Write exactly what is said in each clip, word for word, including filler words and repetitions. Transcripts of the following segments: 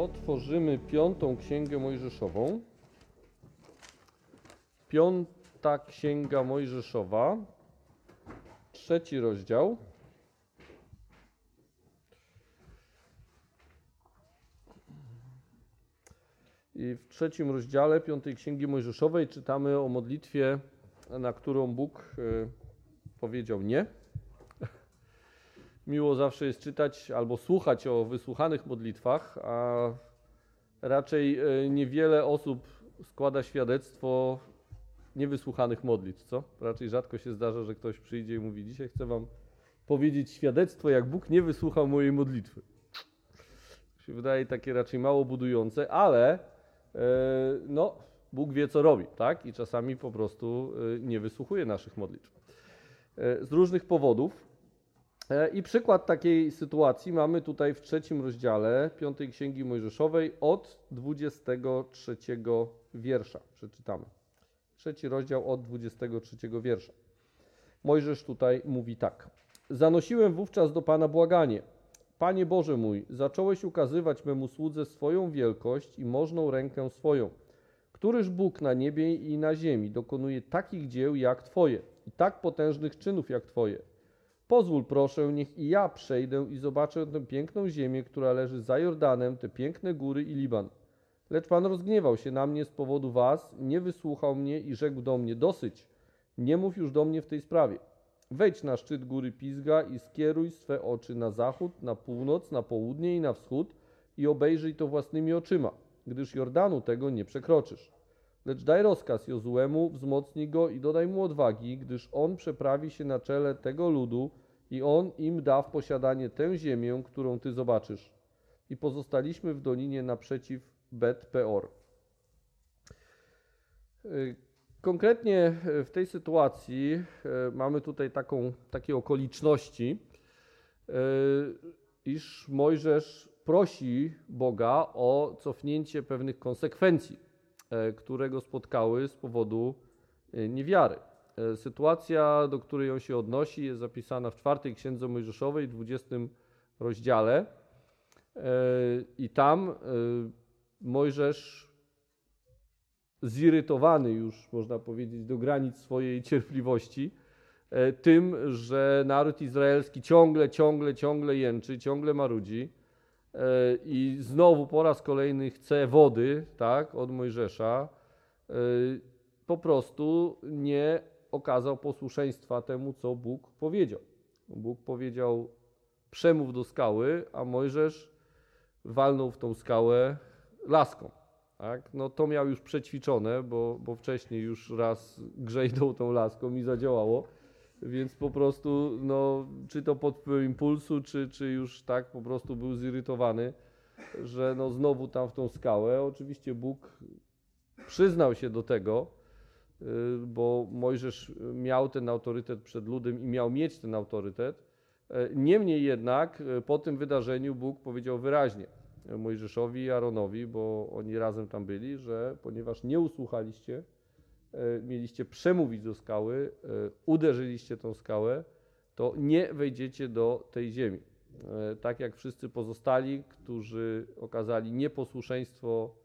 Otworzymy piątą księgę Mojżeszową. Piąta księga Mojżeszowa, trzeci rozdział. I w trzecim rozdziale piątej księgi Mojżeszowej czytamy o modlitwie, na którą Bóg powiedział nie. Miło zawsze jest czytać albo słuchać o wysłuchanych modlitwach, a raczej niewiele osób składa świadectwo niewysłuchanych modlitw, co? Raczej rzadko się zdarza, że ktoś przyjdzie i mówi: dzisiaj chcę wam powiedzieć świadectwo, jak Bóg nie wysłuchał mojej modlitwy. To się wydaje takie raczej mało budujące, ale e, no, Bóg wie, co robi, tak? I czasami po prostu e, nie wysłuchuje naszych modlitw. E, z różnych powodów. E, I przykład takiej sytuacji mamy tutaj w trzecim rozdziale piątej księgi Mojżeszowej od dwudziestego trzeciego wiersza. Przeczytamy. Trzeci rozdział od dwudziestego trzeciego wiersza. Mojżesz tutaj mówi tak. Zanosiłem wówczas do Pana błaganie. Panie Boże mój, zacząłeś ukazywać memu słudze swoją wielkość i możną rękę swoją. Któryż Bóg na niebie i na ziemi dokonuje takich dzieł jak Twoje i tak potężnych czynów jak Twoje? Pozwól proszę, niech i ja przejdę i zobaczę tę piękną ziemię, która leży za Jordanem, te piękne góry i Liban. Lecz Pan rozgniewał się na mnie z powodu was, nie wysłuchał mnie i rzekł do mnie: dosyć, nie mów już do mnie w tej sprawie. Wejdź na szczyt góry Pisga i skieruj swe oczy na zachód, na północ, na południe i na wschód i obejrzyj to własnymi oczyma, gdyż Jordanu tego nie przekroczysz. Lecz daj rozkaz Jozuemu, wzmocnij go i dodaj mu odwagi, gdyż on przeprawi się na czele tego ludu i on im da w posiadanie tę ziemię, którą ty zobaczysz. I pozostaliśmy w dolinie naprzeciw Bet Peor. Konkretnie w tej sytuacji mamy tutaj taką, takie okoliczności, iż Mojżesz prosi Boga o cofnięcie pewnych konsekwencji, które go spotkały z powodu niewiary. Sytuacja, do której on się odnosi, jest zapisana w czwartej księdze Mojżeszowej, dwudziestym rozdziale. I tam Mojżesz, zirytowany już, można powiedzieć, do granic swojej cierpliwości, tym, że naród izraelski ciągle, ciągle, ciągle jęczy, ciągle marudzi i znowu po raz kolejny chce wody, tak, od Mojżesza, po prostu nie okazał posłuszeństwa temu, co Bóg powiedział. Bóg powiedział: przemów do skały, a Mojżesz walnął w tą skałę laską. Tak? No to miał już przećwiczone, bo, bo wcześniej już raz grzejdał tą laską i zadziałało, więc po prostu, no, czy to pod wpływem impulsu, czy, czy już tak po prostu był zirytowany, że no znowu tam w tą skałę. Oczywiście Bóg przyznał się do tego, bo Mojżesz miał ten autorytet przed ludem i miał mieć ten autorytet. Niemniej jednak po tym wydarzeniu Bóg powiedział wyraźnie Mojżeszowi i Aaronowi, bo oni razem tam byli, że ponieważ nie usłuchaliście, mieliście przemówić do skały, uderzyliście tą skałę, to nie wejdziecie do tej ziemi. Tak jak wszyscy pozostali, którzy okazali nieposłuszeństwo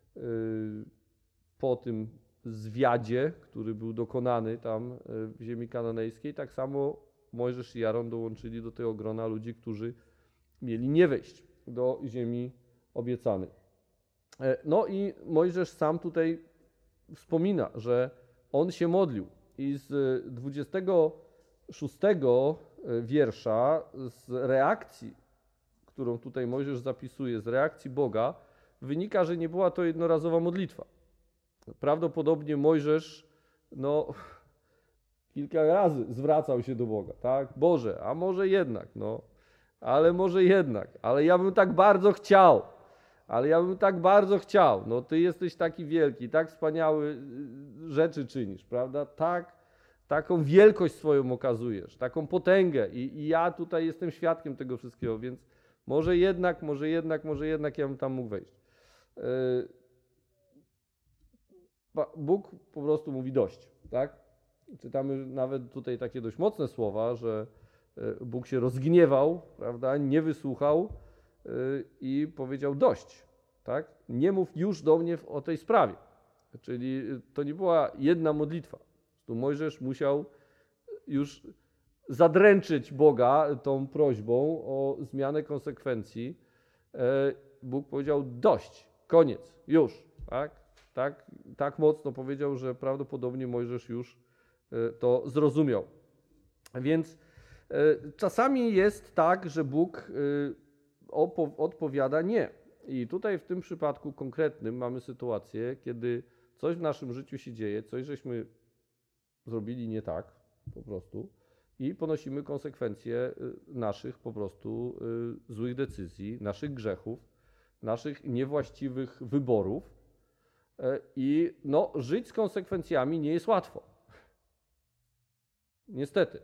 po tym zwiadzie, który był dokonany tam w ziemi kananejskiej, tak samo Mojżesz i Aaron dołączyli do tego grona ludzi, którzy mieli nie wejść do ziemi obiecanej. No i Mojżesz sam tutaj wspomina, że on się modlił i z dwudziestego szóstego wiersza, z reakcji, którą tutaj Mojżesz zapisuje, z reakcji Boga, wynika, że nie była to jednorazowa modlitwa. Prawdopodobnie Mojżesz no, kilka razy zwracał się do Boga, tak? Boże, a może jednak, no, ale może jednak, ale ja bym tak bardzo chciał, ale ja bym tak bardzo chciał, no Ty jesteś taki wielki, tak wspaniałe rzeczy czynisz, prawda? Tak, taką wielkość swoją okazujesz, taką potęgę i, i ja tutaj jestem świadkiem tego wszystkiego, więc może jednak, może jednak, może jednak ja bym tam mógł wejść. Yy, Bóg po prostu mówi dość, tak? Czytamy nawet tutaj takie dość mocne słowa, że Bóg się rozgniewał, prawda, nie wysłuchał i powiedział dość. tak? Nie mów już do mnie o tej sprawie. Czyli to nie była jedna modlitwa. Tu Mojżesz musiał już zadręczyć Boga tą prośbą o zmianę konsekwencji. Bóg powiedział dość, koniec, już. Tak, tak, tak mocno powiedział, że prawdopodobnie Mojżesz już to zrozumiał. Więc czasami jest tak, że Bóg odpowiada nie. I tutaj w tym przypadku konkretnym mamy sytuację, kiedy coś w naszym życiu się dzieje, coś żeśmy zrobili nie tak po prostu i ponosimy konsekwencje naszych po prostu złych decyzji, naszych grzechów, naszych niewłaściwych wyborów i no, żyć z konsekwencjami nie jest łatwo. Niestety.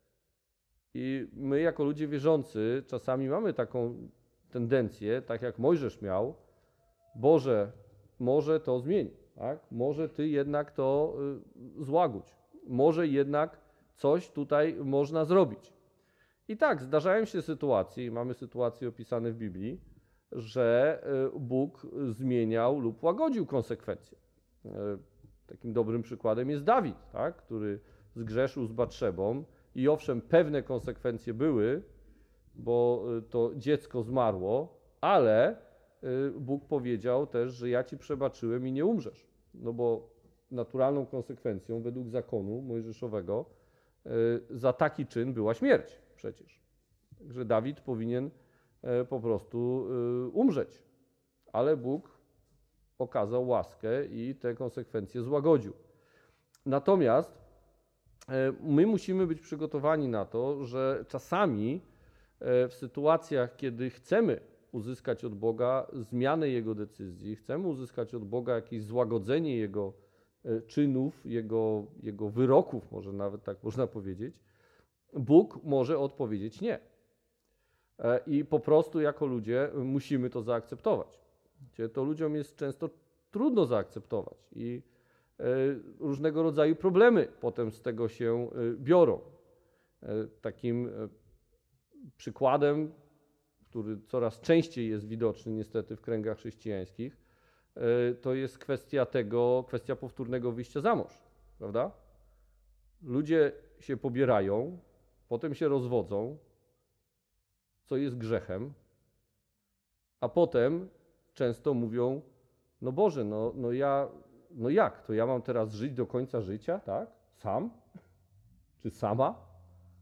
I my jako ludzie wierzący czasami mamy taką tendencję, tak jak Mojżesz miał, Boże, może to zmieni, tak? Może Ty jednak to y, złagódź, może jednak coś tutaj można zrobić. I tak, zdarzają się sytuacje, mamy sytuacje opisane w Biblii, że y, Bóg zmieniał lub łagodził konsekwencje. Y, takim dobrym przykładem jest Dawid, tak? Który zgrzeszył z Batszebą i owszem, pewne konsekwencje były, bo to dziecko zmarło, ale Bóg powiedział też, że ja ci przebaczyłem i nie umrzesz. No bo naturalną konsekwencją według zakonu mojżeszowego za taki czyn była śmierć przecież. Także Dawid powinien po prostu umrzeć. Ale Bóg okazał łaskę i te konsekwencje złagodził. Natomiast my musimy być przygotowani na to, że czasami w sytuacjach, kiedy chcemy uzyskać od Boga zmianę Jego decyzji, chcemy uzyskać od Boga jakieś złagodzenie Jego czynów, Jego, Jego wyroków, może nawet tak można powiedzieć, Bóg może odpowiedzieć nie. I po prostu jako ludzie musimy to zaakceptować. To ludziom jest często trudno zaakceptować i różnego rodzaju problemy potem z tego się biorą. Takim przykładem, który coraz częściej jest widoczny niestety w kręgach chrześcijańskich, to jest kwestia tego, kwestia powtórnego wyjścia za mąż, prawda? Ludzie się pobierają, potem się rozwodzą, co jest grzechem, a potem często mówią, no Boże, no, no ja, no jak, to ja mam teraz żyć do końca życia, tak? Sam? Czy sama?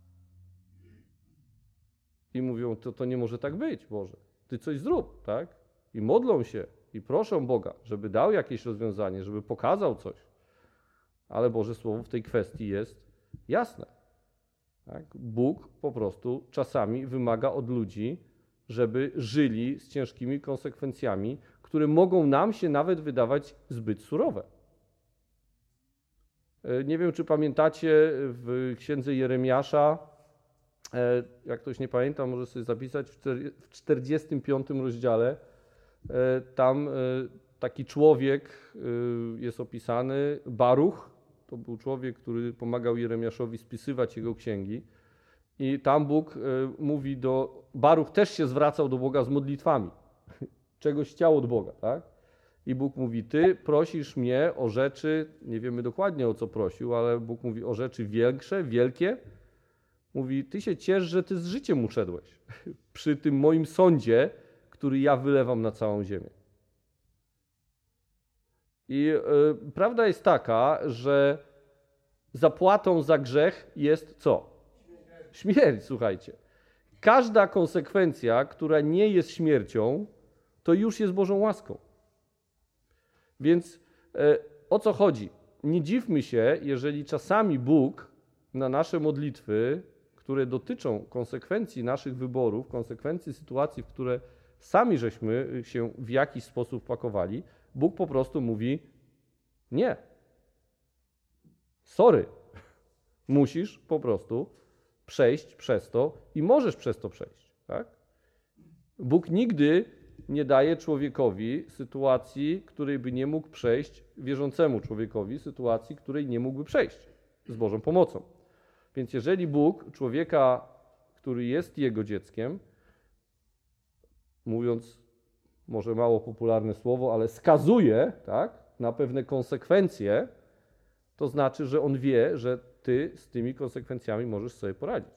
I mówią, to, to nie może tak być, Boże. Ty coś zrób, tak? I modlą się i proszą Boga, żeby dał jakieś rozwiązanie, żeby pokazał coś. Ale Boże Słowo w tej kwestii jest jasne. Tak? Bóg po prostu czasami wymaga od ludzi, żeby żyli z ciężkimi konsekwencjami, które mogą nam się nawet wydawać zbyt surowe. Nie wiem, czy pamiętacie w księdze Jeremiasza, jak ktoś nie pamięta, może sobie zapisać, w czterdziestym piątym rozdziale, tam taki człowiek jest opisany, Baruch, to był człowiek, który pomagał Jeremiaszowi spisywać jego księgi i tam Bóg mówi do, Baruch też się zwracał do Boga z modlitwami, czegoś chciał od Boga, tak? I Bóg mówi, ty prosisz mnie o rzeczy, nie wiemy dokładnie o co prosił, ale Bóg mówi o rzeczy większe, wielkie. Mówi, ty się ciesz, że ty z życiem uszedłeś przy tym moim sądzie, który ja wylewam na całą ziemię. I y, prawda jest taka, że zapłatą za grzech jest co? Śmierć. Śmierć, słuchajcie. Każda konsekwencja, która nie jest śmiercią, to już jest Bożą łaską. Więc y, o co chodzi? Nie dziwmy się, jeżeli czasami Bóg na nasze modlitwy, które dotyczą konsekwencji naszych wyborów, konsekwencji sytuacji, w które sami żeśmy się w jakiś sposób pakowali, Bóg po prostu mówi nie. Sorry. Musisz po prostu przejść przez to i możesz przez to przejść. Tak? Bóg nigdy nie daje człowiekowi sytuacji, której by nie mógł przejść, wierzącemu człowiekowi sytuacji, której nie mógłby przejść z Bożą pomocą. Więc jeżeli Bóg człowieka, który jest jego dzieckiem, mówiąc może mało popularne słowo, ale skazuje, tak, na pewne konsekwencje, to znaczy, że on wie, że ty z tymi konsekwencjami możesz sobie poradzić.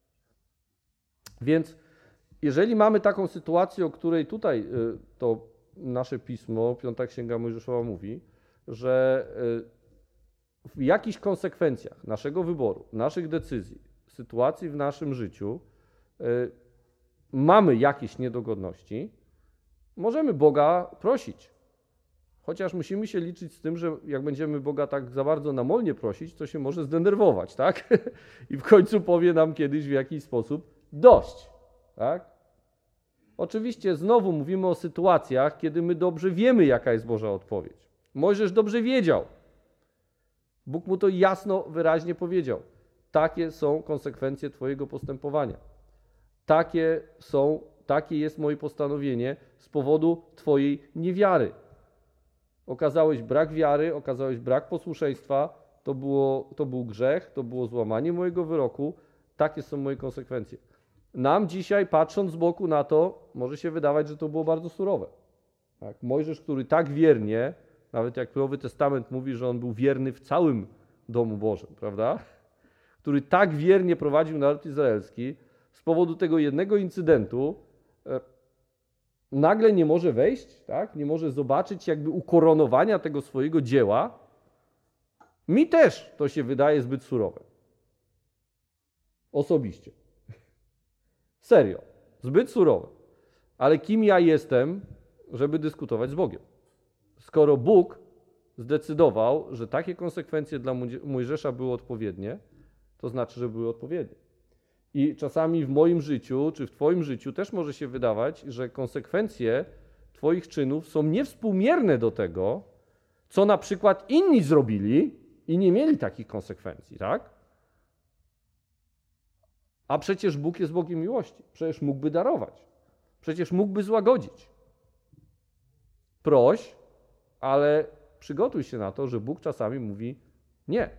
Więc jeżeli mamy taką sytuację, o której tutaj y, to nasze pismo, Piąta Księga Mojżeszowa mówi, że y, w jakichś konsekwencjach naszego wyboru, naszych decyzji, sytuacji w naszym życiu y, mamy jakieś niedogodności, możemy Boga prosić. Chociaż musimy się liczyć z tym, że jak będziemy Boga tak za bardzo namolnie prosić, to się może zdenerwować, tak? I w końcu powie nam kiedyś w jakiś sposób dość, tak? Oczywiście znowu mówimy o sytuacjach, kiedy my dobrze wiemy, jaka jest Boża odpowiedź. Mojżesz dobrze wiedział. Bóg mu to jasno, wyraźnie powiedział. Takie są konsekwencje twojego postępowania. Takie są, takie jest moje postanowienie z powodu twojej niewiary. Okazałeś brak wiary, okazałeś brak posłuszeństwa, to, było, to był grzech, to było złamanie mojego wyroku, takie są moje konsekwencje. Nam dzisiaj, patrząc z boku na to, może się wydawać, że to było bardzo surowe. Tak? Mojżesz, który tak wiernie, nawet jak Nowy Testament mówi, że on był wierny w całym domu Bożym, prawda? Który tak wiernie prowadził naród izraelski, z powodu tego jednego incydentu e, nagle nie może wejść, tak? Nie może zobaczyć jakby ukoronowania tego swojego dzieła. Mi też to się wydaje zbyt surowe. Osobiście. Serio. Zbyt surowe. Ale kim ja jestem, żeby dyskutować z Bogiem? Skoro Bóg zdecydował, że takie konsekwencje dla Mojżesza były odpowiednie, to znaczy, że były odpowiednie. I czasami w moim życiu, czy w twoim życiu też może się wydawać, że konsekwencje twoich czynów są niewspółmierne do tego, co na przykład inni zrobili i nie mieli takich konsekwencji, tak? A przecież Bóg jest Bogiem miłości. Przecież mógłby darować. Przecież mógłby złagodzić. Proś, ale przygotuj się na to, że Bóg czasami mówi nie.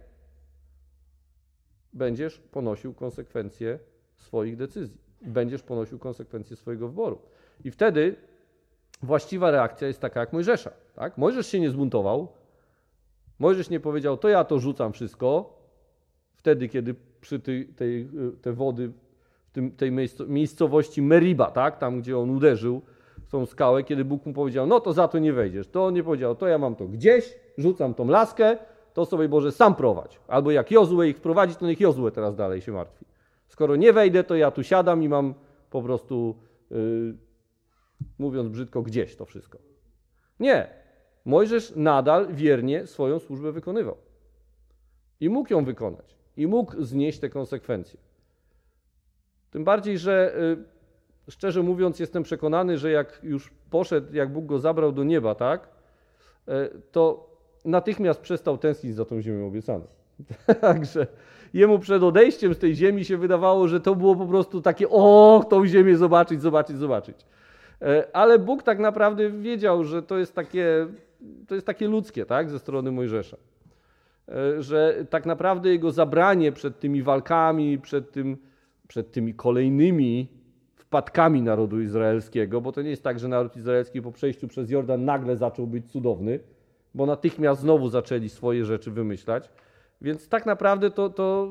Będziesz ponosił konsekwencje swoich decyzji. Będziesz ponosił konsekwencje swojego wyboru. I wtedy właściwa reakcja jest taka jak Mojżesza. Tak? Mojżesz się nie zbuntował. Mojżesz nie powiedział, to ja to rzucam wszystko. Wtedy, kiedy przy tej, tej te wody, w tym, tej miejscowości Meriba, tak? Tam gdzie on uderzył w tą skałę, kiedy Bóg mu powiedział, no to za to nie wejdziesz. To on nie powiedział, to ja mam to gdzieś, rzucam tą laskę, to sobie Boże sam prowadź. Albo jak Jozue ich prowadzi, to niech Jozue teraz dalej się martwi. Skoro nie wejdę, to ja tu siadam i mam po prostu, yy, mówiąc brzydko, gdzieś to wszystko. Nie. Mojżesz nadal wiernie swoją służbę wykonywał. I mógł ją wykonać. I mógł znieść te konsekwencje. Tym bardziej, że yy, szczerze mówiąc jestem przekonany, że jak już poszedł, jak Bóg go zabrał do nieba, tak, yy, to natychmiast przestał tęsknić za tą ziemią obiecaną. Także jemu przed odejściem z tej ziemi się wydawało, że to było po prostu takie, o, tą ziemię zobaczyć, zobaczyć, zobaczyć. Ale Bóg tak naprawdę wiedział, że to jest takie, to jest takie ludzkie, tak, ze strony Mojżesza. Że tak naprawdę jego zabranie przed tymi walkami, przed, tym, przed tymi kolejnymi wpadkami narodu izraelskiego, bo to nie jest tak, że naród izraelski po przejściu przez Jordan nagle zaczął być cudowny, bo natychmiast znowu zaczęli swoje rzeczy wymyślać. Więc tak naprawdę to, to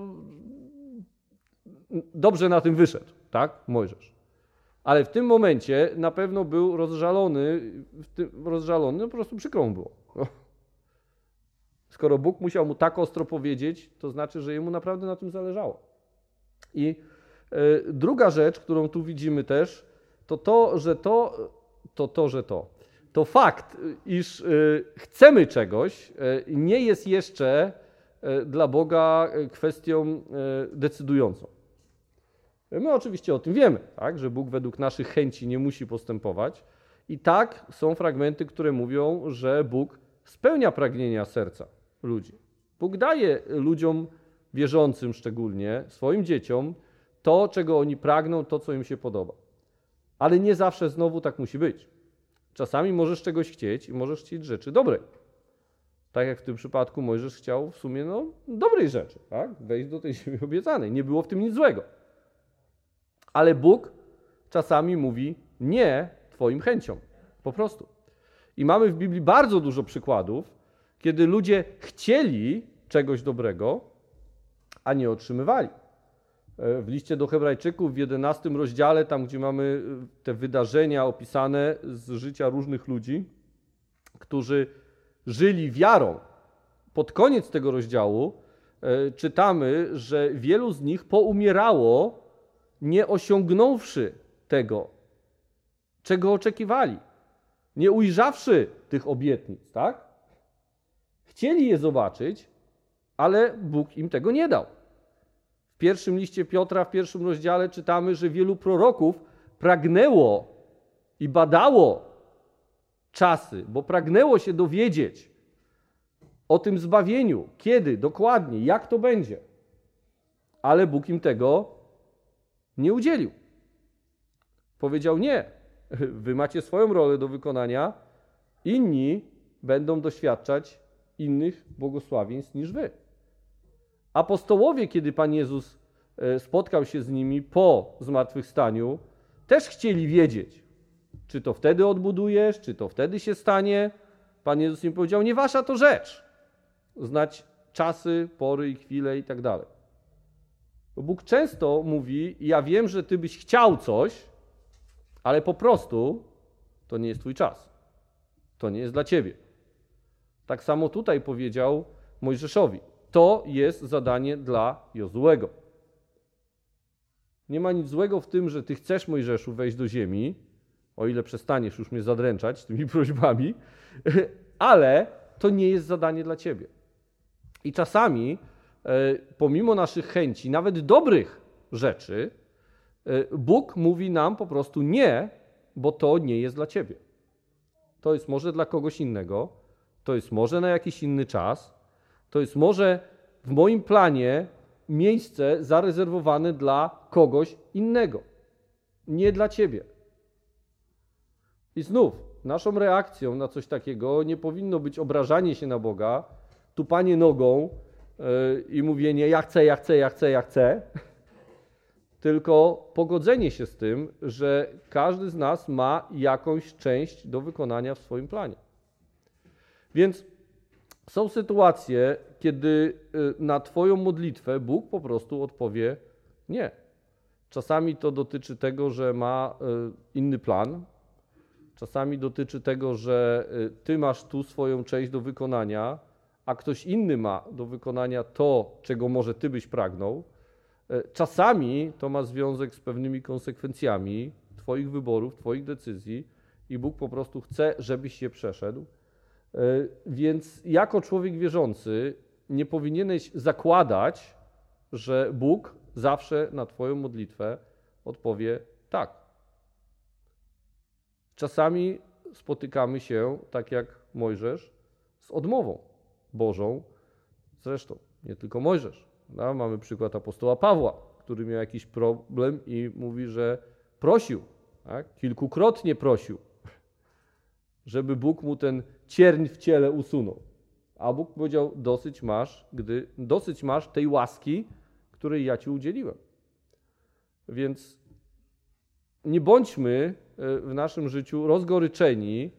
dobrze na tym wyszedł, tak, Mojżesz. Ale w tym momencie na pewno był rozżalony, w tym, rozżalony, no po prostu przykro mu było. Skoro Bóg musiał mu tak ostro powiedzieć, to znaczy, że jemu naprawdę na tym zależało. I y, druga rzecz, którą tu widzimy też, to to, że to, to, to, że to. To fakt, iż y, chcemy czegoś, y, nie jest jeszcze y, dla Boga kwestią y, decydującą. My oczywiście o tym wiemy, tak, że Bóg według naszych chęci nie musi postępować. I tak są fragmenty, które mówią, że Bóg spełnia pragnienia serca ludzi. Bóg daje ludziom wierzącym szczególnie, swoim dzieciom, to, czego oni pragną, to, co im się podoba. Ale nie zawsze znowu tak musi być. Czasami możesz czegoś chcieć i możesz chcieć rzeczy dobrej. Tak jak w tym przypadku Mojżesz chciał w sumie no, dobrej rzeczy, tak? Wejść do tej ziemi obiecanej. Nie było w tym nic złego. Ale Bóg czasami mówi nie twoim chęciom, Po prostu. I mamy w Biblii bardzo dużo przykładów, kiedy ludzie chcieli czegoś dobrego, a nie otrzymywali. W liście do Hebrajczyków w jedenastym rozdziale, tam gdzie mamy te wydarzenia opisane z życia różnych ludzi, którzy żyli wiarą, pod koniec tego rozdziału czytamy, że wielu z nich poumierało, nie osiągnąwszy tego, czego oczekiwali, nie ujrzawszy tych obietnic, tak? Chcieli je zobaczyć, ale Bóg im tego nie dał. W pierwszym liście Piotra, w pierwszym rozdziale czytamy, że wielu proroków pragnęło i badało czasy, bo pragnęło się dowiedzieć o tym zbawieniu, kiedy, dokładnie, jak to będzie. Ale Bóg im tego nie udzielił. Powiedział: nie, wy macie swoją rolę do wykonania, inni będą doświadczać innych błogosławieństw niż wy. Apostołowie, kiedy Pan Jezus spotkał się z nimi po zmartwychwstaniu, też chcieli wiedzieć, czy to wtedy odbudujesz, czy to wtedy się stanie. Pan Jezus im powiedział: nie wasza to rzecz, znać czasy, pory i chwile i tak dalej. Bóg często mówi: ja wiem, że ty byś chciał coś, ale po prostu to nie jest twój czas. To nie jest dla ciebie. Tak samo tutaj powiedział Mojżeszowi: to jest zadanie dla Jozułego. Nie ma nic złego w tym, że ty chcesz, Mojżeszu, wejść do ziemi, o ile przestaniesz już mnie zadręczać tymi prośbami, ale to nie jest zadanie dla ciebie. I czasami, pomimo naszych chęci, nawet dobrych rzeczy, Bóg mówi nam po prostu nie, bo to nie jest dla ciebie. To jest może dla kogoś innego, to jest może na jakiś inny czas, to jest może w moim planie miejsce zarezerwowane dla kogoś innego, nie dla ciebie. I znów, naszą reakcją na coś takiego nie powinno być obrażanie się na Boga, tupanie nogą yy, i mówienie: ja chcę, ja chcę, ja chcę, ja chcę, tylko pogodzenie się z tym, że każdy z nas ma jakąś część do wykonania w swoim planie. Więc są sytuacje, kiedy na twoją modlitwę Bóg po prostu odpowie nie. Czasami to dotyczy tego, że ma inny plan. Czasami dotyczy tego, że ty masz tu swoją część do wykonania, a ktoś inny ma do wykonania to, czego może ty byś pragnął. Czasami to ma związek z pewnymi konsekwencjami twoich wyborów, twoich decyzji i Bóg po prostu chce, żebyś je przeszedł. Więc jako człowiek wierzący nie powinieneś zakładać, że Bóg zawsze na twoją modlitwę odpowie tak. Czasami spotykamy się, tak jak Mojżesz, z odmową Bożą. Zresztą nie tylko Mojżesz. No, mamy przykład apostoła Pawła, który miał jakiś problem i mówi, że prosił, tak? Kilkukrotnie prosił, żeby Bóg mu ten cierń w ciele usunął. A Bóg powiedział: dosyć masz, gdy dosyć masz tej łaski, której ja ci udzieliłem. Więc nie bądźmy w naszym życiu rozgoryczeni,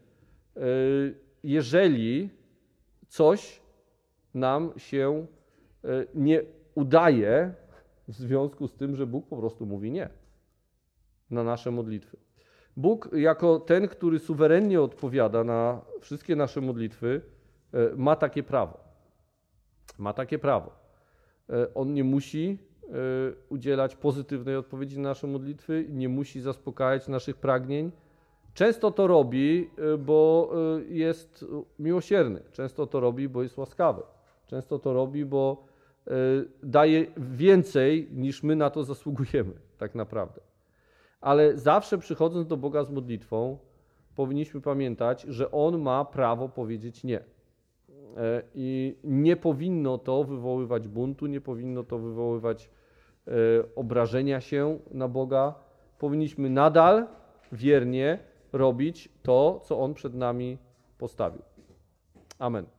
jeżeli coś nam się nie udaje w związku z tym, że Bóg po prostu mówi nie na nasze modlitwy. Bóg, jako ten, który suwerennie odpowiada na wszystkie nasze modlitwy, ma takie prawo. Ma takie prawo. On nie musi udzielać pozytywnej odpowiedzi na nasze modlitwy, nie musi zaspokajać naszych pragnień. Często to robi, bo jest miłosierny. Często to robi, bo jest łaskawy. Często to robi, bo daje więcej, niż my na to zasługujemy, tak naprawdę. Ale zawsze przychodząc do Boga z modlitwą, powinniśmy pamiętać, że On ma prawo powiedzieć nie. I nie powinno to wywoływać buntu, nie powinno to wywoływać obrażenia się na Boga. Powinniśmy nadal wiernie robić to, co On przed nami postawił. Amen.